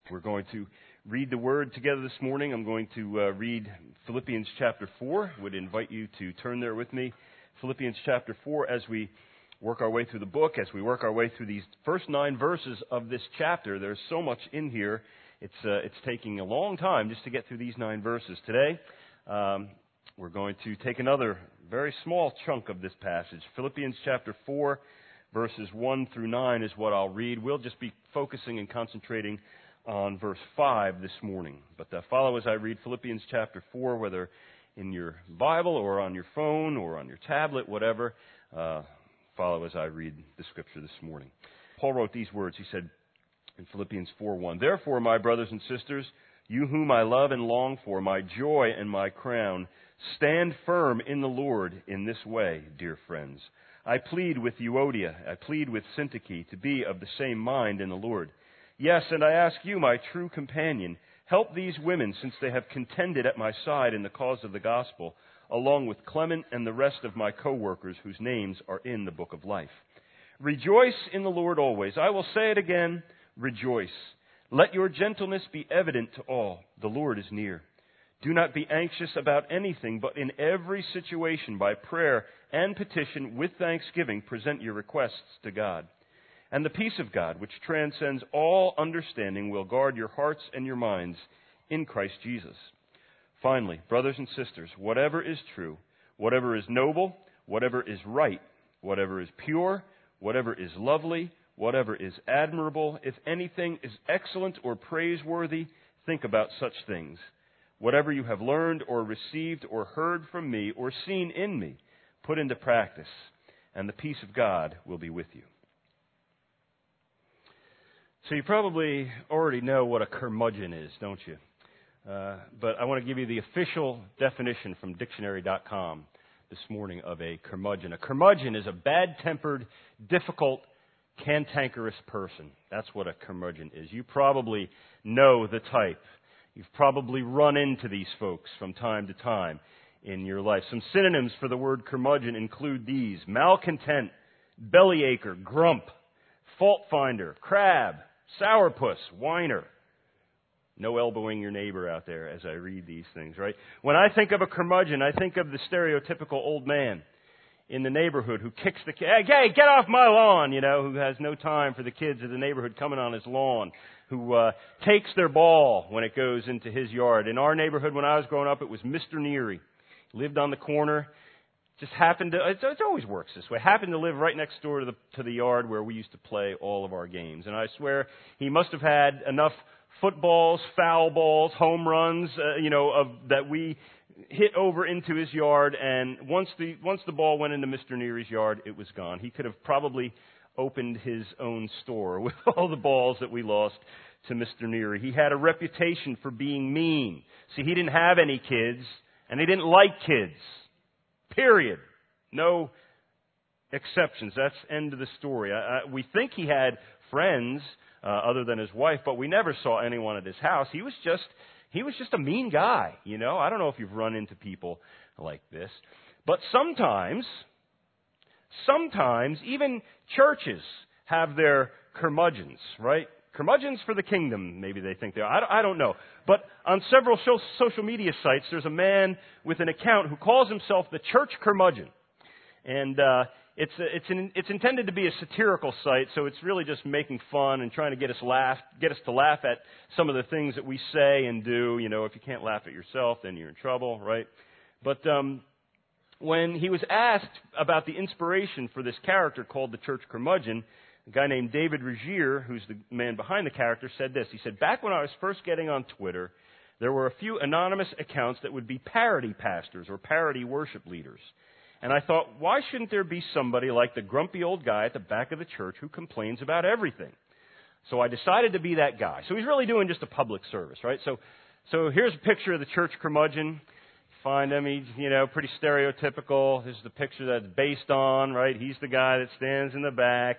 We're going to read the Word together this morning. I'm going to read Philippians chapter 4. I would invite you to turn there with me. Philippians chapter 4, as we work our way through the book, as we work our way through these first 9 verses of this chapter. There's so much in here. It's taking a long time just to get through these 9 verses. Today, we're going to take another very small chunk of this passage. Philippians chapter 4, verses 1 through 9 is what I'll read. We'll just be focusing and concentrating on verse 5 this morning. But follow as I read Philippians chapter 4, whether in your Bible or on your phone or on your tablet, whatever. Follow as I read the scripture this morning. Paul wrote these words. He said in Philippians 4:1, "Therefore, my brothers and sisters, you whom I love and long for, my joy and my crown, stand firm in the Lord in this way, dear friends. I plead with Euodia, I plead with Syntyche to be of the same mind in the Lord. Yes, and I ask you, my true companion, help these women, since they have contended at my side in the cause of the gospel, along with Clement and the rest of my co-workers whose names are in the book of life. Rejoice in the Lord always. I will say it again, rejoice. Let your gentleness be evident to all. The Lord is near. Do not be anxious about anything, but in every situation, by prayer and petition, with thanksgiving, present your requests to God. And the peace of God, which transcends all understanding, will guard your hearts and your minds in Christ Jesus. Finally, brothers and sisters, whatever is true, whatever is noble, whatever is right, whatever is pure, whatever is lovely, whatever is admirable, if anything is excellent or praiseworthy, think about such things. Whatever you have learned or received or heard from me or seen in me, put into practice, and the peace of God will be with you." So you probably already know what a curmudgeon is, don't you? But I want to give you the official definition from dictionary.com this morning of a curmudgeon. A curmudgeon is a bad-tempered, difficult, cantankerous person. That's what a curmudgeon is. You probably know the type. You've probably run into these folks from time to time in your life. Some synonyms for the word curmudgeon include these: malcontent, bellyacre, grump, fault finder, crab, sourpuss, whiner. No elbowing your neighbor out there as I read these things, right? When I think of a curmudgeon, I think of the stereotypical old man in the neighborhood who kicks the kid, hey, get off my lawn, who has no time for the kids of the neighborhood coming on his lawn, who takes their ball when it goes into his yard. In our neighborhood when I was growing up, it was Mr. Neary. He lived on the corner. Just happened to, it always works this way, happened to live right next door to the yard where we used to play all of our games. And I swear he must have had enough footballs, foul balls, home runs, that we hit over into his yard. And once the ball went into Mr. Neary's yard, it was gone. He could have probably opened his own store with all the balls that we lost to Mr. Neary. He had a reputation for being mean. See, he didn't have any kids, and he didn't like kids. Period. No exceptions. That's end of the story. We think he had friends other than his wife, but we never saw anyone at his house. He was just a mean guy, I don't know if you've run into people like this. But sometimes even churches have their curmudgeons, right? Curmudgeons for the kingdom, maybe they think they are. I don't know. But on several social media sites, there's a man with an account who calls himself the Church Curmudgeon. And it's intended to be a satirical site, so it's really just making fun and trying to get us to laugh at some of the things that we say and do. If you can't laugh at yourself, then you're in trouble, right? But when he was asked about the inspiration for this character called the Church Curmudgeon, a guy named David Regier, who's the man behind the character, said this. He said, "Back when I was first getting on Twitter, there were a few anonymous accounts that would be parody pastors or parody worship leaders. And I thought, why shouldn't there be somebody like the grumpy old guy at the back of the church who complains about everything? So I decided to be that guy." So he's really doing just a public service, right? So here's a picture of the Church Curmudgeon. Find him, he's, pretty stereotypical. This is the picture that's based on, right? He's the guy that stands in the back.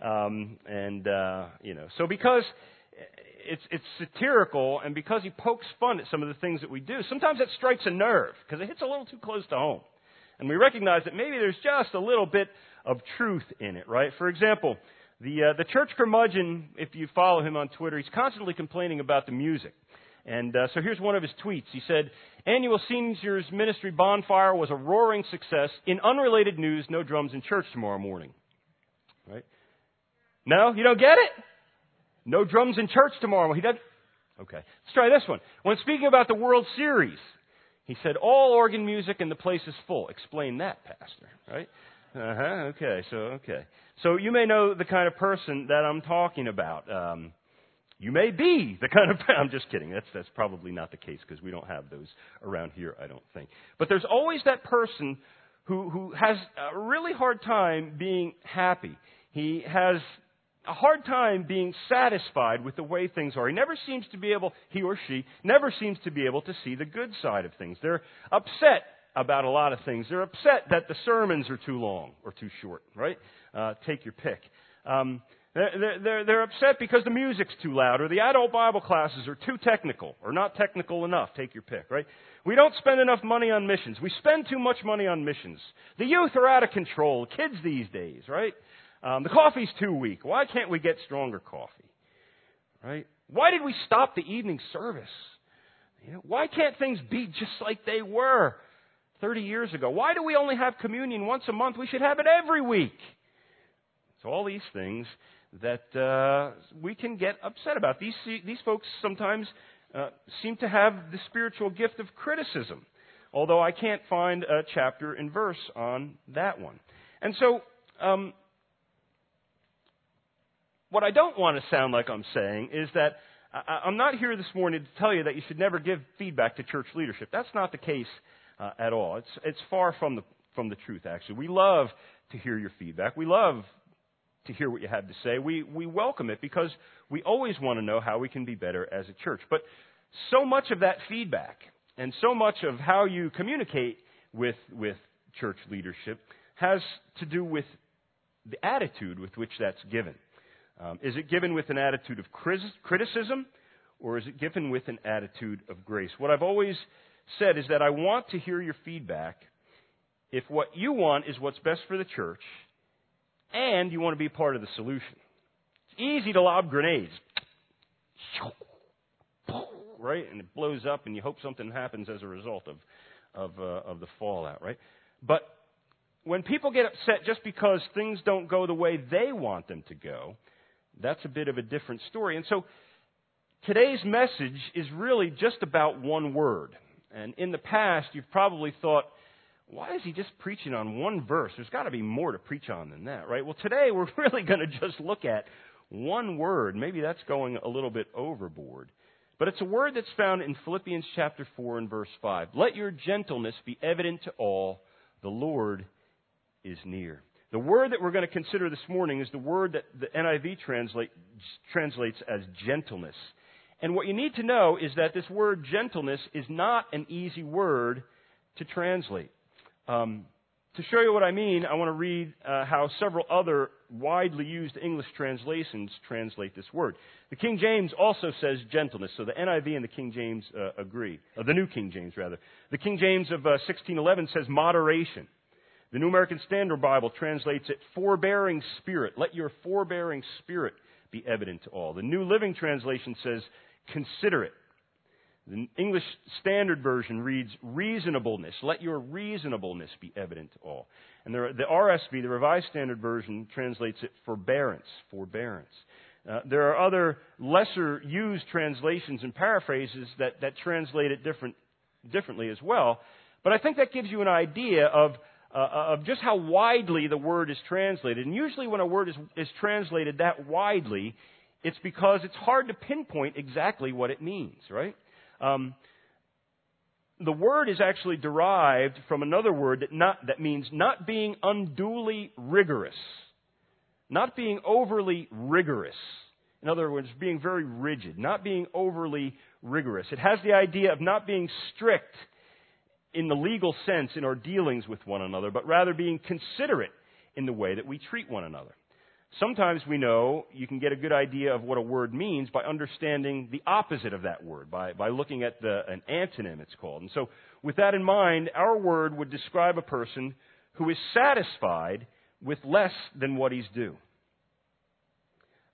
So because it's satirical and because he pokes fun at some of the things that we do, sometimes that strikes a nerve because it hits a little too close to home. And we recognize that maybe there's just a little bit of truth in it, right? For example, The church curmudgeon, if you follow him on Twitter, he's constantly complaining about the music. And so here's one of his tweets. He said, "Annual Seniors Ministry Bonfire was a roaring success. In unrelated news, no drums in church tomorrow morning." Right? No? You don't get it? No drums in church tomorrow. He doesn't? Okay. Let's try this one. When speaking about the World Series, he said, "All organ music and the place is full." Explain that, Pastor. Right? Okay. So you may know the kind of person that I'm talking about. You may be the kind of... I'm just kidding. That's probably not the case because we don't have those around here, I don't think. But there's always that person who has a really hard time being happy. He has a hard time being satisfied with the way things are. He or she never seems to be able to see the good side of things. They're upset about a lot of things. They're upset that the sermons are too long or too short, right? Take your pick. They're upset because the music's too loud, or the adult Bible classes are too technical, or not technical enough. Take your pick, right? We don't spend enough money on missions. We spend too much money on missions. The youth are out of control. Kids these days, right? The coffee's too weak. Why can't we get stronger coffee? Right? Why did we stop the evening service? Why can't things be just like they were 30 years ago? Why do we only have communion once a month? We should have it every week. So all these things that we can get upset about. These folks sometimes seem to have the spiritual gift of criticism, although I can't find a chapter and verse on that one. And so what I don't want to sound like I'm saying is that I'm not here this morning to tell you that you should never give feedback to church leadership. That's not the case at all. It's far from the truth, actually. We love to hear your feedback. We love to hear what you have to say. We welcome it because we always want to know how we can be better as a church. But so much of that feedback and so much of how you communicate with church leadership has to do with the attitude with which that's given. Is it given with an attitude of criticism, or is it given with an attitude of grace? What I've always said is that I want to hear your feedback if what you want is what's best for the church and you want to be part of the solution. It's easy to lob grenades, right? And it blows up and you hope something happens as a result of the fallout, right? But when people get upset just because things don't go the way they want them to go, that's a bit of a different story. And so today's message is really just about one word. And in the past, you've probably thought, why is he just preaching on one verse? There's got to be more to preach on than that, right? Well, today we're really going to just look at one word. Maybe that's going a little bit overboard. But it's a word that's found in Philippians chapter 4 and verse 5. "Let your gentleness be evident to all. The Lord is near." The word that we're going to consider this morning is the word that the NIV translates as gentleness. And what you need to know is that this word gentleness is not an easy word to translate. To show you what I mean, I want to read how several other widely used English translations translate this word. The King James also says gentleness, so the NIV and the King James agree. The New King James, rather. The King James of 1611 says moderation. The New American Standard Bible translates it forbearing spirit. Let your forbearing spirit be evident to all. The New Living Translation says considerate. The English Standard Version reads reasonableness. Let your reasonableness be evident to all. And the RSV, the Revised Standard Version, translates it forbearance. There are other lesser used translations and paraphrases that translate it differently as well. But I think that gives you an idea of just how widely the word is translated. And usually when a word is translated that widely, it's because it's hard to pinpoint exactly what it means, right? The word is actually derived from another word that means not being unduly rigorous, not being overly rigorous. In other words, being very rigid, not being overly rigorous. It has the idea of not being strict in the legal sense in our dealings with one another, but rather being considerate in the way that we treat one another. Sometimes we know you can get a good idea of what a word means by understanding the opposite of that word, by looking at an antonym, it's called. And so with that in mind, our word would describe a person who is satisfied with less than what he's due.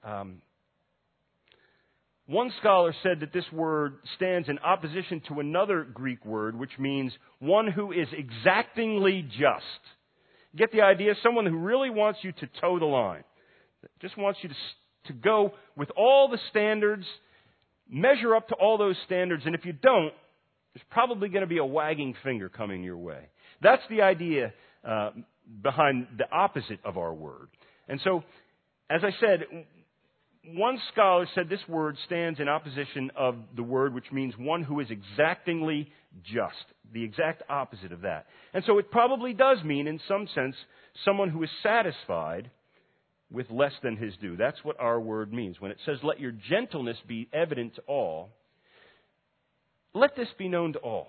One scholar said that this word stands in opposition to another Greek word, which means one who is exactingly just. Get the idea? Someone who really wants you to toe the line. Just wants you to go with all the standards, measure up to all those standards, and if you don't, there's probably going to be a wagging finger coming your way. That's the idea behind the opposite of our word. And so, as I said, one scholar said this word stands in opposition of the word which means one who is exactingly just. The exact opposite of that. And so it probably does mean, in some sense, someone who is satisfied with less than his due. That's what our word means. When it says, let your gentleness be evident to all, let this be known to all.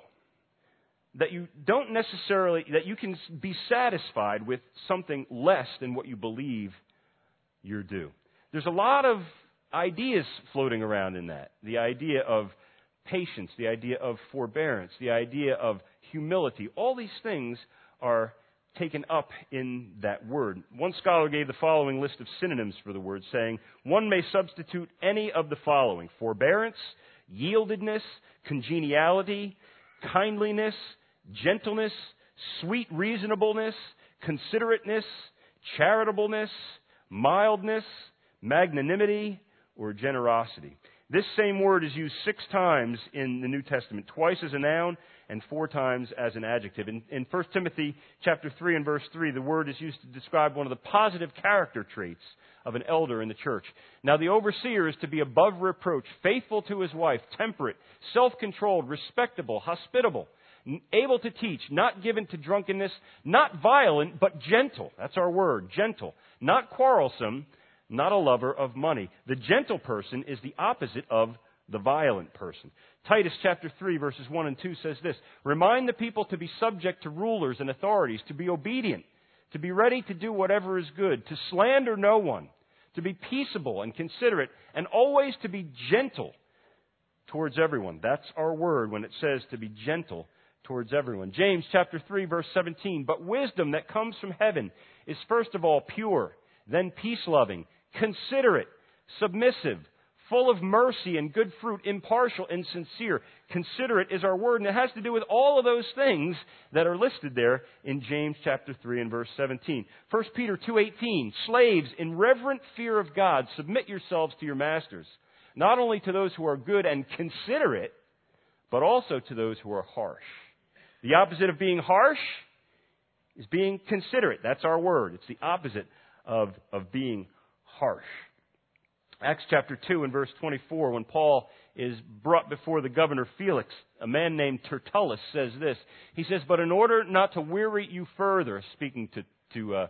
That you don't necessarily, that you can be satisfied with something less than what you believe you're due. There's a lot of ideas floating around in that. The idea of patience, the idea of forbearance, the idea of humility. All these things are taken up in that word. One scholar gave the following list of synonyms for the word, saying, one may substitute any of the following: forbearance, yieldedness, congeniality, kindliness, gentleness, sweet reasonableness, considerateness, charitableness, mildness, magnanimity, or generosity. This same word is used 6 times in the New Testament, twice as a noun and 4 times as an adjective. In 1 Timothy chapter 3 and verse 3, the word is used to describe one of the positive character traits of an elder in the church. Now the overseer is to be above reproach, faithful to his wife, temperate, self-controlled, respectable, hospitable, able to teach, not given to drunkenness, not violent, but gentle. That's our word, gentle. Not quarrelsome, not a lover of money. The gentle person is the opposite of the violent person. Titus chapter 3 verses 1 and 2 says this: remind the people to be subject to rulers and authorities, to be obedient, to be ready to do whatever is good, to slander no one, to be peaceable and considerate, and always to be gentle towards everyone. That's our word when it says to be gentle towards everyone. James chapter 3 verse 17, but wisdom that comes from heaven is first of all pure, then peace-loving, considerate, submissive, full of mercy and good fruit, impartial and sincere. Considerate is our word, and it has to do with all of those things that are listed there in James chapter 3 and verse 17. 1 Peter 2:18, slaves, in reverent fear of God, submit yourselves to your masters, not only to those who are good and considerate, but also to those who are harsh. The opposite of being harsh is being considerate. That's our word. It's the opposite of being harsh. Acts chapter 2 and verse 24, when Paul is brought before the governor Felix, a man named Tertullus says this. He says, but in order not to weary you further, speaking to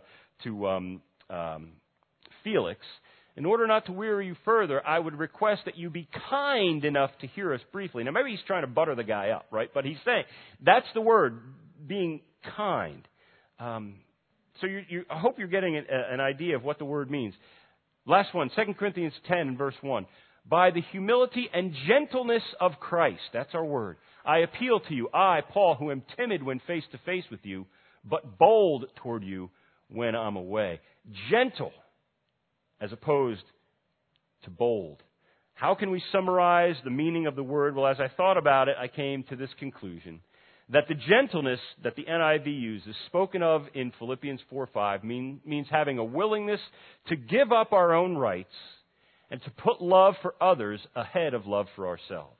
Felix, in order not to weary you further, I would request that you be kind enough to hear us briefly. Now maybe he's trying to butter the guy up, right? But he's saying, that's the word, being kind. So I hope you're getting an idea of what the word means. Last one, 2 Corinthians 10 and verse 1. By the humility and gentleness of Christ, that's our word, I appeal to you, I, Paul, who am timid when face to face with you, but bold toward you when I'm away. Gentle as opposed to bold. How can we summarize the meaning of the word? Well, as I thought about it, I came to this conclusion: that the gentleness that the NIV uses, spoken of in Philippians 4:5, means having a willingness to give up our own rights and to put love for others ahead of love for ourselves.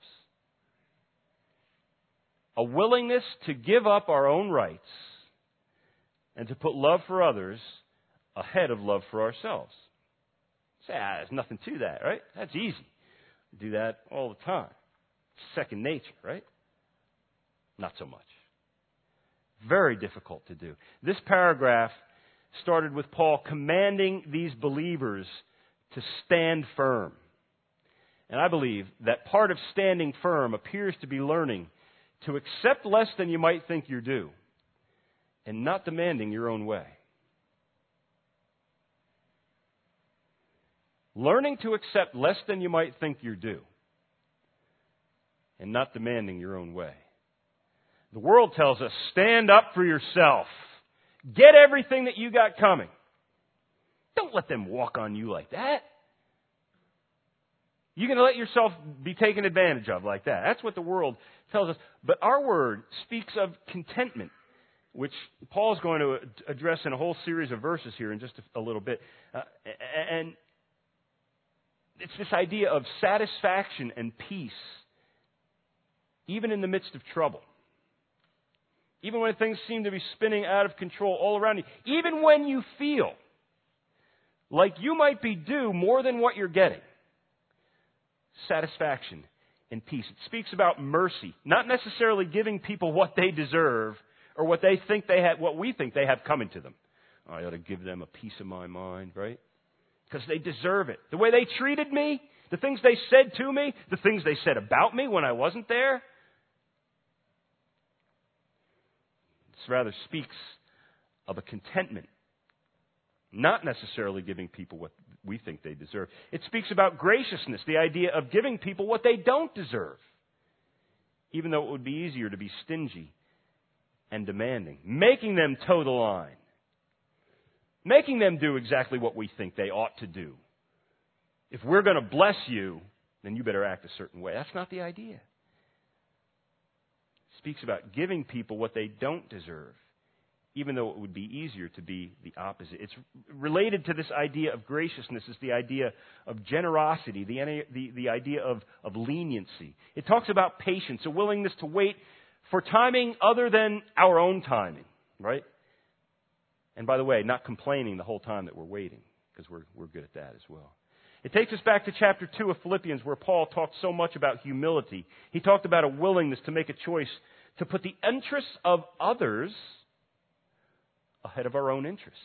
A willingness to give up our own rights and to put love for others ahead of love for ourselves. Say, there's nothing to that, right? That's easy. We do that all the time. Second nature, right? Not so much. Very difficult to do. This paragraph started with Paul commanding these believers to stand firm. And I believe that part of standing firm appears to be learning to accept less than you might think you're due and not demanding your own way. Learning to accept less than you might think you're due and not demanding your own way. The world tells us, stand up for yourself. Get everything that you got coming. Don't let them walk on you like that. You're going to let yourself be taken advantage of like that. That's what the world tells us. But our word speaks of contentment, which Paul's going to address in a whole series of verses here in just a little bit. And it's this idea of satisfaction and peace, even in the midst of trouble. Even when things seem to be spinning out of control all around you. Even when you feel like you might be due more than what you're getting. Satisfaction and peace. It speaks about mercy, not necessarily giving people what they deserve or what they think they have, what we think they have coming to them. I ought to give them a piece of my mind, right? Because they deserve it. The way they treated me, the things they said to me, the things they said about me when I wasn't there. This rather speaks of a contentment, not necessarily giving people what we think they deserve. It speaks about graciousness, the idea of giving people what they don't deserve, even though it would be easier to be stingy and demanding, making them toe the line, making them do exactly what we think they ought to do. If we're going to bless you, then you better act a certain way. That's not the idea. It speaks about giving people what they don't deserve, even though it would be easier to be the opposite. It's related to this idea of graciousness, is the idea of generosity, the idea of leniency. It talks about patience, a willingness to wait for timing other than our own timing, right? And by the way, not complaining the whole time that we're waiting, because we're good at that as well. It takes us back to chapter 2 of Philippians, where Paul talked so much about humility. He talked about a willingness to make a choice to put the interests of others ahead of our own interests.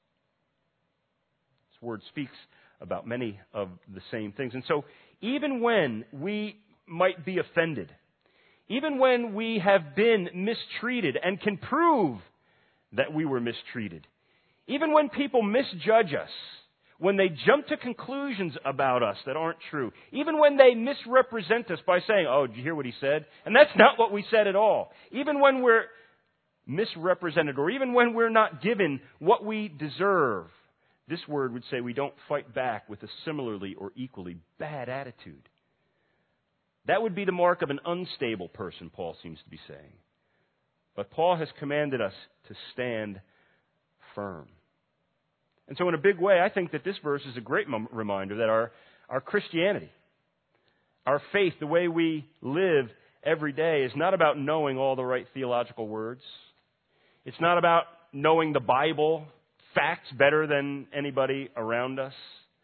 This word speaks about many of the same things. And so, even when we might be offended, even when we have been mistreated and can prove that we were mistreated, even when people misjudge us, when they jump to conclusions about us that aren't true, even when they misrepresent us by saying, "Oh, did you hear what he said?" And that's not what we said at all. Even when we're misrepresented, or even when we're not given what we deserve, this word would say we don't fight back with a similarly or equally bad attitude. That would be the mark of an unstable person, Paul seems to be saying. But Paul has commanded us to stand firm. And so in a big way, I think that this verse is a great reminder that our Christianity, our faith, the way we live every day, is not about knowing all the right theological words. It's not about knowing the Bible facts better than anybody around us.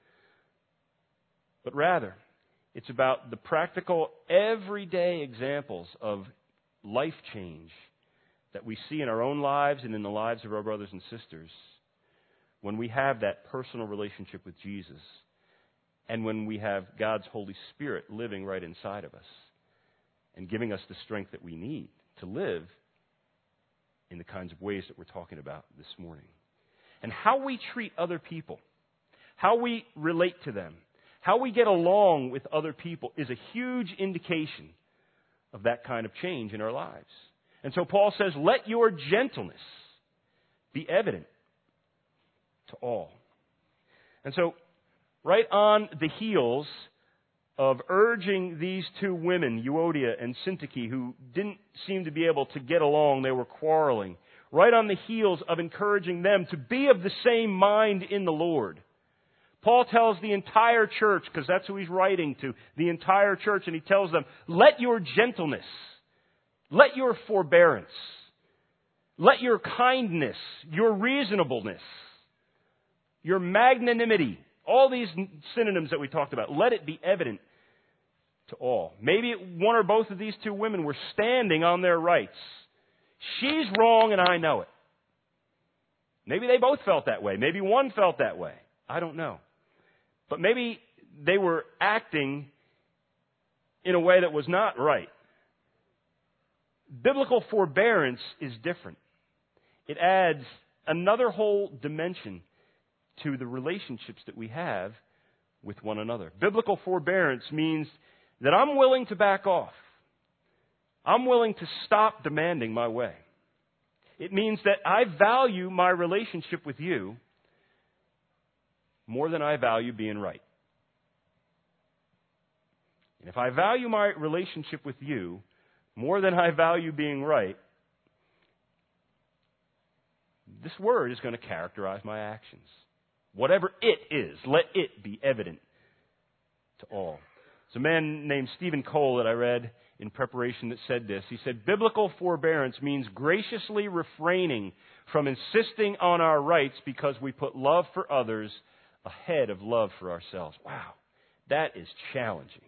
But rather, it's about the practical, everyday examples of life change that we see in our own lives and in the lives of our brothers and sisters when we have that personal relationship with Jesus and when we have God's Holy Spirit living right inside of us and giving us the strength that we need to live in the kinds of ways that we're talking about this morning. And how we treat other people, how we relate to them, how we get along with other people is a huge indication of that kind of change in our lives. And so Paul says, let your gentleness be evident to all. And so, right on the heels of urging these two women, Euodia and Syntyche, who didn't seem to be able to get along, they were quarreling, right on the heels of encouraging them to be of the same mind in the Lord, Paul tells the entire church, because that's who he's writing to, the entire church, and he tells them, let your gentleness, let your forbearance, let your kindness, your reasonableness, your magnanimity, all these synonyms that we talked about, let it be evident to all. Maybe one or both of these two women were standing on their rights. She's wrong and I know it. Maybe they both felt that way. Maybe one felt that way. I don't know. But maybe they were acting in a way that was not right. Biblical forbearance is different. It adds another whole dimension to the relationships that we have with one another. Biblical forbearance means that I'm willing to back off. I'm willing to stop demanding my way. It means that I value my relationship with you more than I value being right. And if I value my relationship with you more than I value being right, this word is going to characterize my actions. Whatever it is, let it be evident to all. There's a man named Stephen Cole that I read in preparation that said this. He said, biblical forbearance means graciously refraining from insisting on our rights because we put love for others ahead of love for ourselves. Wow, that is challenging.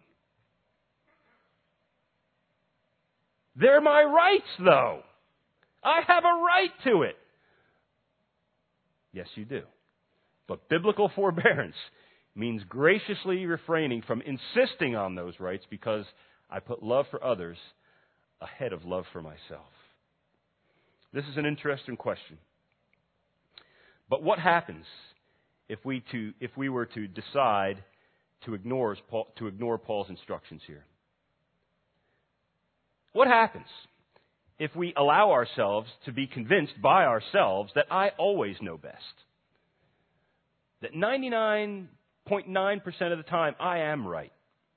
They're my rights, though. I have a right to it. Yes, you do. But biblical forbearance means graciously refraining from insisting on those rights because I put love for others ahead of love for myself. This is an interesting question. But what happens if we were to decide to ignore Paul's instructions here? What happens if we allow ourselves to be convinced by ourselves that I always know best? That 99.9% of the time I am right?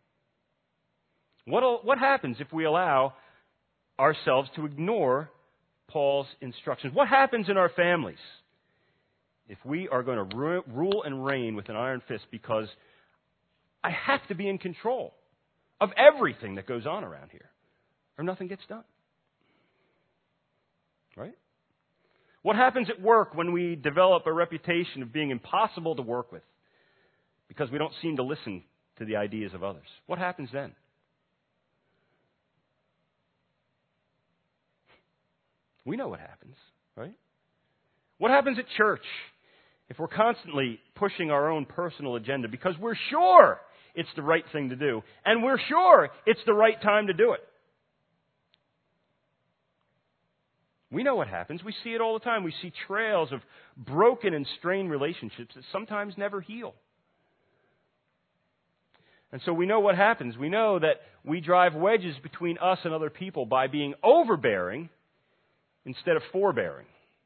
What happens if we allow ourselves to ignore Paul's instructions? What happens in our families if we are going to rule and reign with an iron fist because I have to be in control of everything that goes on around here, or nothing gets done? Right? What happens at work when we develop a reputation of being impossible to work with because we don't seem to listen to the ideas of others? What happens then? We know what happens, right? What happens at church if we're constantly pushing our own personal agenda because we're sure it's the right thing to do and we're sure it's the right time to do it? We know what happens. We see it all the time. We see trails of broken and strained relationships that sometimes never heal. And so we know what happens. We know that we drive wedges between us and other people by being overbearing instead of forbearing.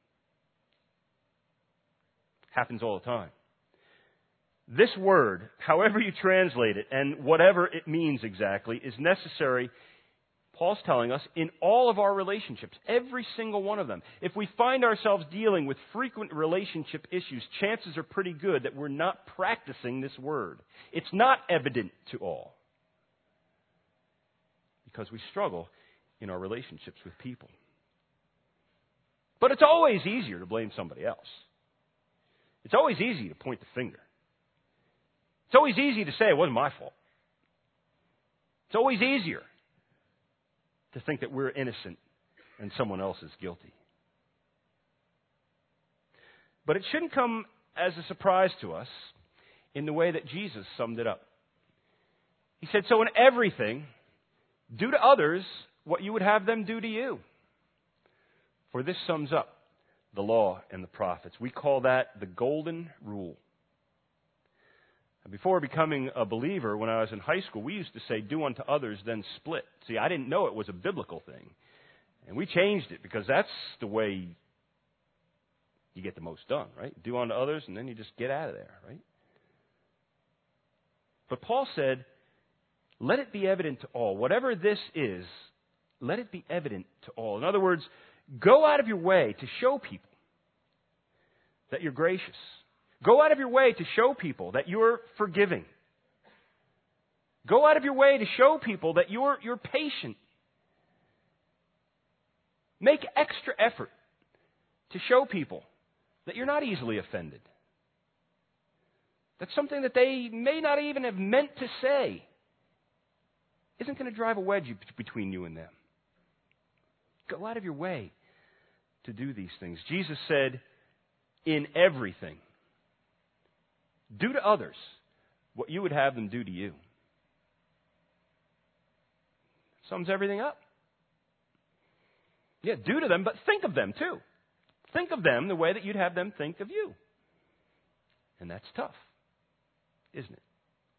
Happens all the time. This word, however you translate it and whatever it means exactly, is necessary, Paul's telling us, in all of our relationships, every single one of them. If we find ourselves dealing with frequent relationship issues, chances are pretty good that we're not practicing this word. It's not evident to all because we struggle in our relationships with people. But it's always easier to blame somebody else. It's always easy to point the finger. It's always easy to say it wasn't my fault. It's always easier to think that we're innocent and someone else is guilty. But it shouldn't come as a surprise to us in the way that Jesus summed it up. He said, so in everything, do to others what you would have them do to you. For this sums up the law and the prophets. We call that the golden rule. Before becoming a believer, when I was in high school, we used to say, do unto others, then split. See, I didn't know it was a biblical thing. And we changed it because that's the way you get the most done, right? Do unto others, and then you just get out of there, right? But Paul said, let it be evident to all. Whatever this is, let it be evident to all. In other words, go out of your way to show people that you're gracious. Go out of your way to show people that you're forgiving. Go out of your way to show people that you're patient. Make extra effort to show people that you're not easily offended. That something that they may not even have meant to say isn't going to drive a wedge between you and them. Go out of your way to do these things. Jesus said, in everything, do to others what you would have them do to you. Sums everything up. Yeah, do to them, but think of them too. Think of them the way that you'd have them think of you. And that's tough, isn't it?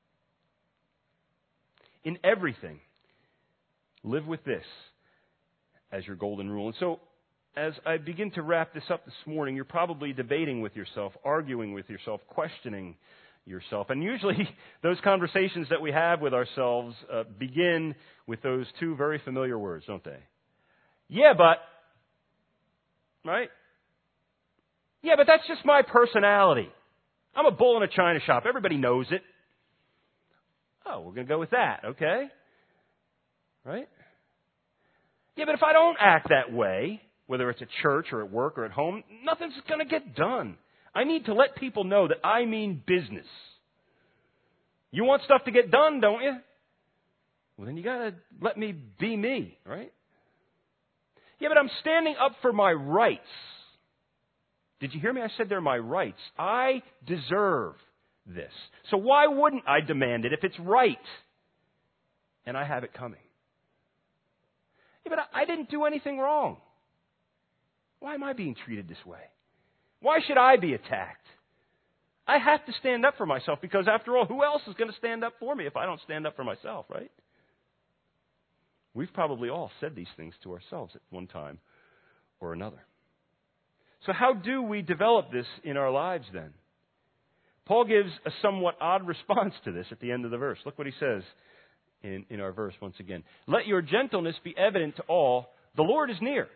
In everything, live with this as your golden rule. And so, as I begin to wrap this up this morning, you're probably debating with yourself, arguing with yourself, questioning yourself. And usually those conversations that we have with ourselves begin with those two very familiar words, don't they? Yeah, but, right? Yeah, but that's just my personality. I'm a bull in a china shop. Everybody knows it. Oh, we're going to go with that, okay? Right? Yeah, but if I don't act that way, whether it's at church or at work or at home, nothing's going to get done. I need to let people know that I mean business. You want stuff to get done, don't you? Well, then you got to let me be me, right? Yeah, but I'm standing up for my rights. Did you hear me? I said they're my rights. I deserve this. So why wouldn't I demand it if it's right? And I have it coming. Yeah, but I didn't do anything wrong. Why am I being treated this way? Why should I be attacked? I have to stand up for myself because, after all, who else is going to stand up for me if I don't stand up for myself, right? We've probably all said these things to ourselves at one time or another. So how do we develop this in our lives then? Paul gives a somewhat odd response to this at the end of the verse. Look what he says in our verse once again. Let your gentleness be evident to all. The Lord is near.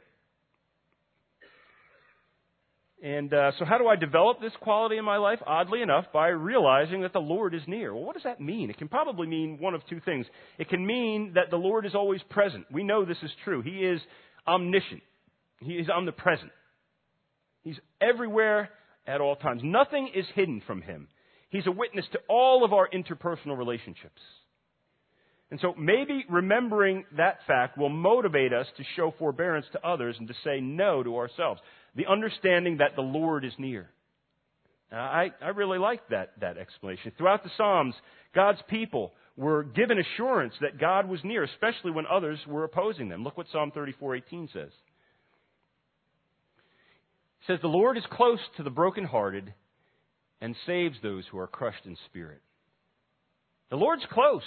And so how do I develop this quality in my life? Oddly enough, by realizing that the Lord is near. Well, what does that mean? It can probably mean one of two things. It can mean that the Lord is always present. We know this is true. He is omniscient. He is omnipresent. He's everywhere at all times. Nothing is hidden from Him. He's a witness to all of our interpersonal relationships. And so maybe remembering that fact will motivate us to show forbearance to others and to say no to ourselves. The understanding that the Lord is near. I really like that explanation. Throughout the Psalms, God's people were given assurance that God was near, especially when others were opposing them. Look what Psalm 34:18 says. It says, the Lord is close to the brokenhearted and saves those who are crushed in spirit. The Lord's close.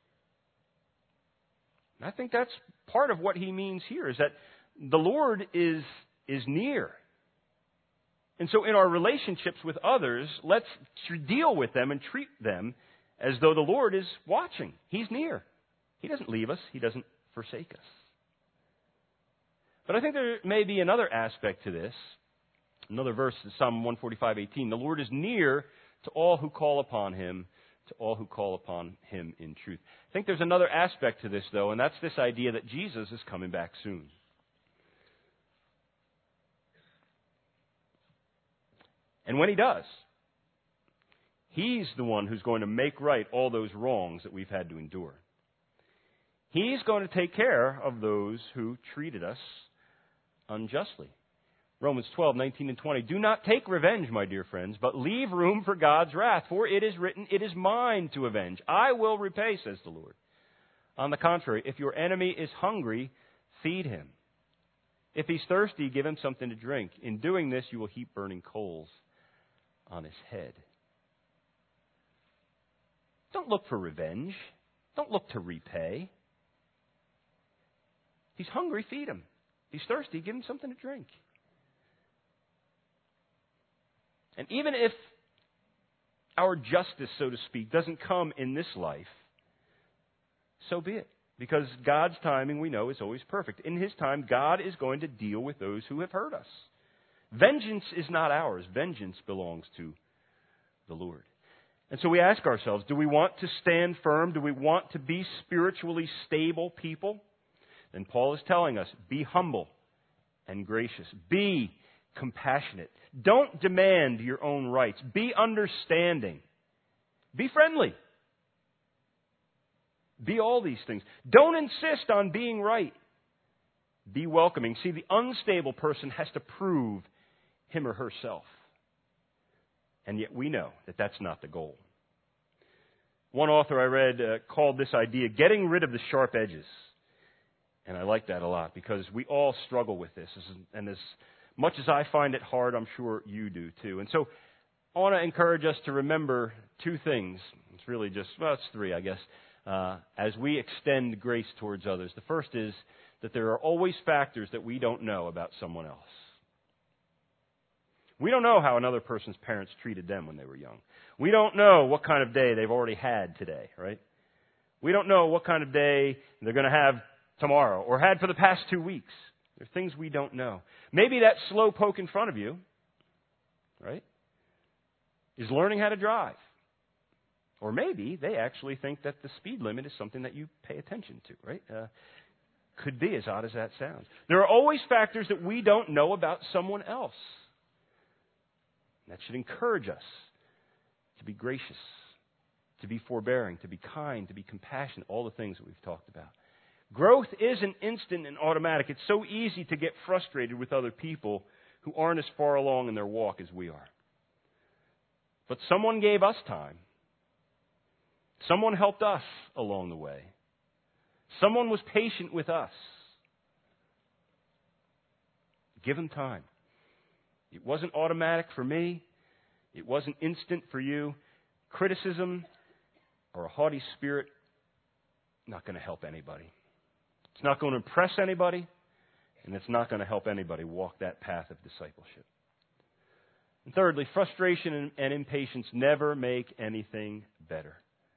And I think that's part of what he means here, is that the Lord is near. And so in our relationships with others, let's deal with them and treat them as though the Lord is watching. He's near. He doesn't leave us. He doesn't forsake us. But I think there may be another aspect to this. Another verse in Psalm 145:18. The Lord is near to all who call upon Him, to all who call upon Him in truth. I think there's another aspect to this, though, and that's this idea that Jesus is coming back soon. And when He does, He's the one who's going to make right all those wrongs that we've had to endure. He's going to take care of those who treated us unjustly. Romans 12:19 and 20. Do not take revenge, my dear friends, but leave room for God's wrath. For it is written, it is mine to avenge. I will repay, says the Lord. On the contrary, if your enemy is hungry, feed him. If he's thirsty, give him something to drink. In doing this, you will heap burning coals on his head. Don't look for revenge. Don't look to repay. If he's hungry, feed him. If he's thirsty, give him something to drink. And even if our justice, so to speak, doesn't come in this life, so be it. Because God's timing, we know, is always perfect. In His time, God is going to deal with those who have hurt us. Vengeance is not ours. Vengeance belongs to the Lord. And so we ask ourselves, do we want to stand firm? Do we want to be spiritually stable people? And Paul is telling us, be humble and gracious. Be compassionate. Don't demand your own rights. Be understanding. Be friendly. Be all these things. Don't insist on being right. Be welcoming. See, the unstable person has to prove him or herself. And yet we know that that's not the goal. One author I read called this idea getting rid of the sharp edges. And I like that a lot because we all struggle with this. And as much as I find it hard, I'm sure you do too. And so I want to encourage us to remember two things. It's really just, well, it's three, I guess, as we extend grace towards others. The first is that there are always factors that we don't know about someone else. We don't know how another person's parents treated them when they were young. We don't know what kind of day they've already had today, right? We don't know what kind of day they're going to have tomorrow or had for the past 2 weeks. There are things we don't know. Maybe that slow poke in front of you, right, is learning how to drive. Or maybe they actually think that the speed limit is something that you pay attention to, right? Could be, as odd as that sounds. There are always factors that we don't know about someone else. That should encourage us to be gracious, to be forbearing, to be kind, to be compassionate, all the things that we've talked about. Growth isn't instant and automatic. It's so easy to get frustrated with other people who aren't as far along in their walk as we are. But someone gave us time. Someone helped us along the way. Someone was patient with us. Give them time. It wasn't automatic for me. It wasn't instant for you. Criticism or a haughty spirit, not going to help anybody. It's not going to impress anybody, and it's not going to help anybody walk that path of discipleship. And thirdly, frustration and impatience never make anything better.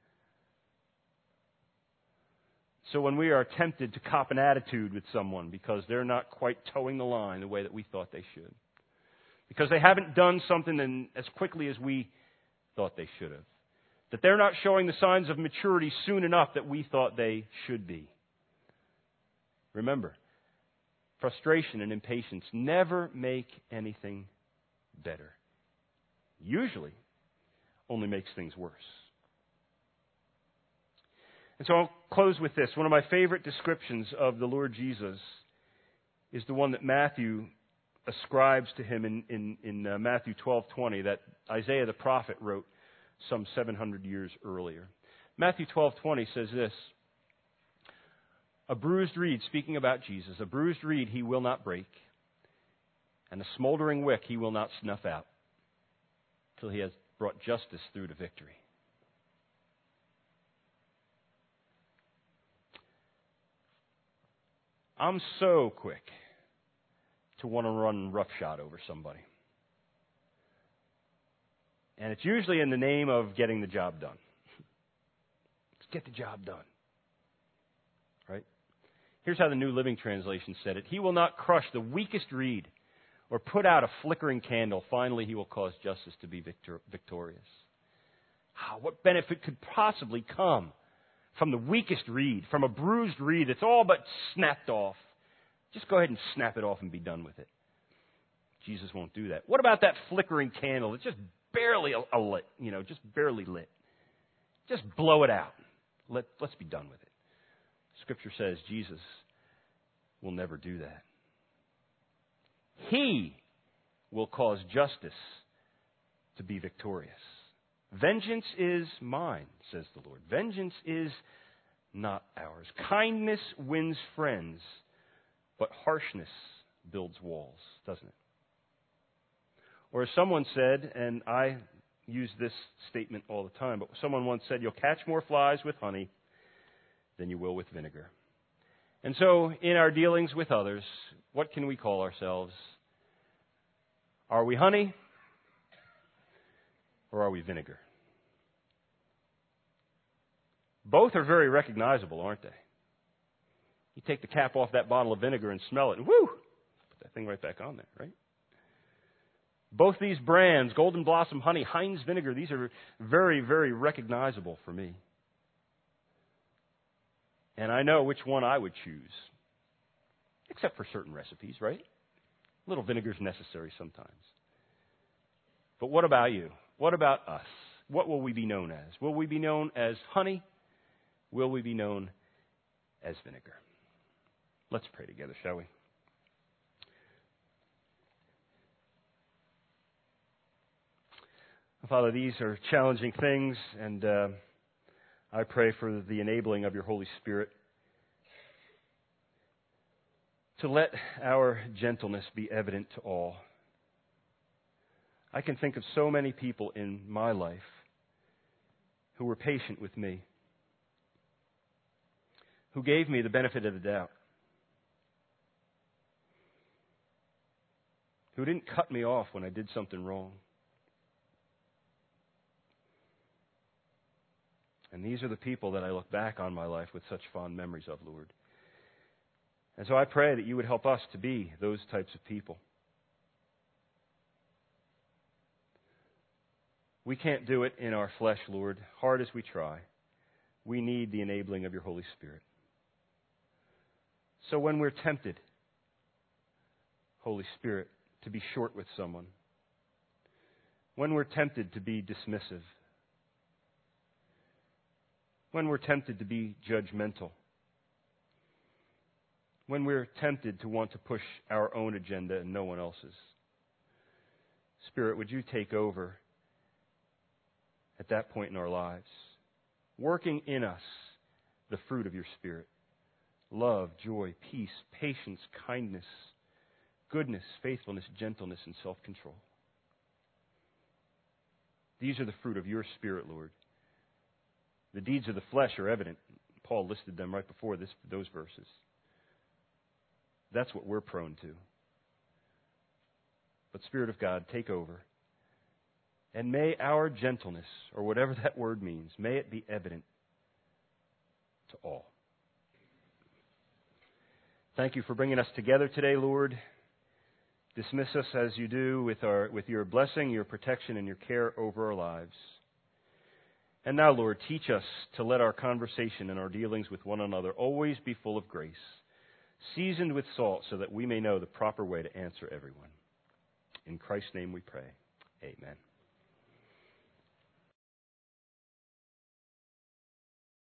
So when we are tempted to cop an attitude with someone because they're not quite towing the line the way that we thought they should, because they haven't done something as quickly as we thought they should have, that they're not showing the signs of maturity soon enough that we thought they should be. Remember, frustration and impatience never make anything better. Usually, only makes things worse. And so I'll close with this. One of my favorite descriptions of the Lord Jesus is the one that Matthew ascribes to him in Matthew 12:20 that Isaiah the prophet wrote some 700 years earlier. Matthew 12:20 says this, "A bruised reed," speaking about Jesus, "a bruised reed he will not break, and a smoldering wick he will not snuff out, till he has brought justice through to victory." I'm so quick to want to run roughshod over somebody. And it's usually in the name of getting the job done. Let's get the job done. Right? Here's how the New Living Translation said it. "He will not crush the weakest reed or put out a flickering candle. Finally, he will cause justice to be victorious." What benefit could possibly come from the weakest reed, from a bruised reed that's all but snapped off? Just go ahead and snap it off and be done with it. Jesus won't do that. What about that flickering candle that's just barely lit, just barely lit? Just blow it out. Let's be done with it. Scripture says Jesus will never do that. He will cause justice to be victorious. "Vengeance is mine," says the Lord. "Vengeance is not ours." Kindness wins friends, but harshness builds walls, doesn't it? Or as someone said, and I use this statement all the time, but someone once said, "You'll catch more flies with honey than you will with vinegar." And so in our dealings with others, what can we call ourselves? Are we honey? Or are we vinegar? Both are very recognizable, aren't they? You take the cap off that bottle of vinegar and smell it, and whoo, put that thing right back on there, right? Both these brands, Golden Blossom Honey, Heinz Vinegar, these are very, very recognizable for me. And I know which one I would choose, except for certain recipes, right? A little vinegar is necessary sometimes. But what about you? What about us? What will we be known as? Will we be known as honey? Will we be known as vinegar? Let's pray together, shall we? Father, these are challenging things, and I pray for the enabling of your Holy Spirit to let our gentleness be evident to all. I can think of so many people in my life who were patient with me, who gave me the benefit of the doubt. who didn't cut me off when I did something wrong. And these are the people that I look back on my life with such fond memories of, Lord. And so I pray that you would help us to be those types of people. We can't do it in our flesh, Lord, hard as we try. We need the enabling of your Holy Spirit. So when we're tempted, Holy Spirit, to be short with someone, when we're tempted to be dismissive, when we're tempted to be judgmental, when we're tempted to want to push our own agenda and no one else's, Spirit, would you take over at that point in our lives, working in us the fruit of your Spirit: love, joy, peace, patience, kindness, goodness, faithfulness, gentleness, and self-control. These are the fruit of your Spirit, Lord. The deeds of the flesh are evident. Paul listed them right before those verses. That's what we're prone to. But Spirit of God, take over. And may our gentleness, or whatever that word means, may it be evident to all. Thank you for bringing us together today, Lord. Dismiss us as you do with your blessing, your protection, and your care over our lives. And now, Lord, teach us to let our conversation and our dealings with one another always be full of grace, seasoned with salt, so that we may know the proper way to answer everyone. In Christ's name we pray. Amen.